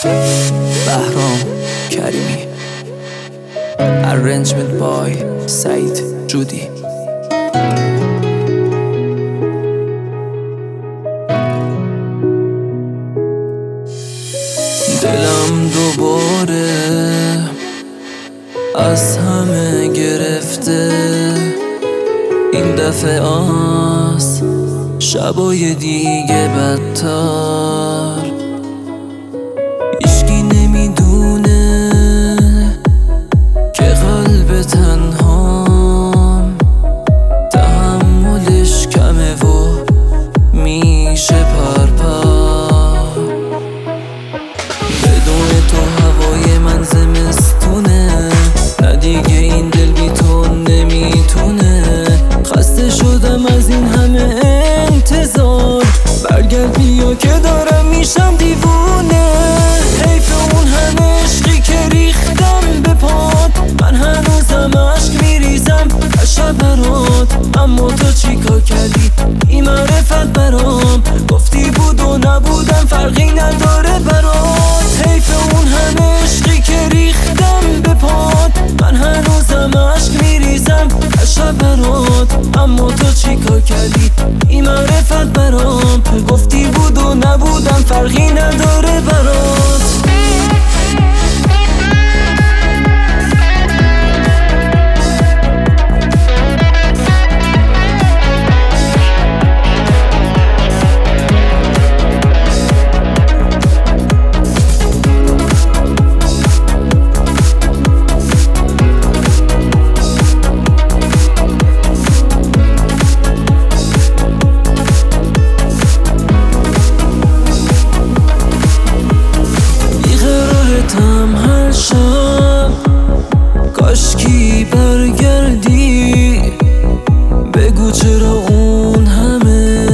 بهرام کریمی. Arrangement by سعید جودی. دلم دوباره از همه گرفته، این دفعه از شبای دیگه بدتر. هیچکی نمیدونه که قلب تنهام تحملش کمه و میشه پرپر. بدون تو هوای من زمستونه، نه دیگه این دل بی تو نمیتونه. خسته شدم از این همه انتظار، برگرد بیا که دارم میشم دیوونه. حیف اون همه عشقی که ریختم به پات، من هنوزم عشق میریزم از شب برات. اما تو چیکار کردی این معرفت برام؟ گفتی بود و نبودم فرقی نداره برات. حیف اون همه عشقی که ریختم به پات، من هنوزم عشق میریزم از شب برات. اما تو چیکار کردی این معرفت برام؟ گفتی بود و نبودم فرقی نداره برات. هر شب کاشکی برگردی، بگو چرا اون همه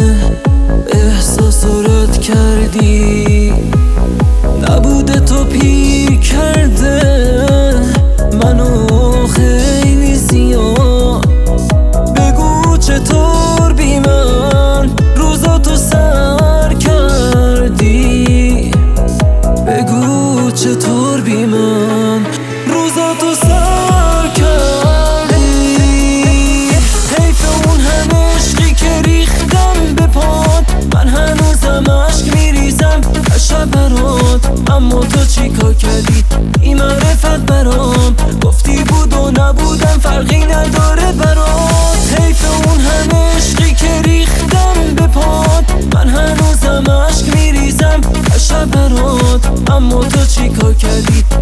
احساس رد کردی. نبوده تو پیر کرده منو خیلی زیاد. بگو چطور بی من روزاتو سر کردی. بگو چطور بی من روزاتو سر کردی. حیف اون همه عشقی که ریختم به پات، من هنوزم عشق میریزم از شب برات. اما تو چیکار کردی این معرفت برام؟ گفتی بود و نبودم فرقی نداره برات. حیف اون همه عشقی که ریختم به پات، من هنوزم عشق میریزم از شب برات. اما تو چیکار کردی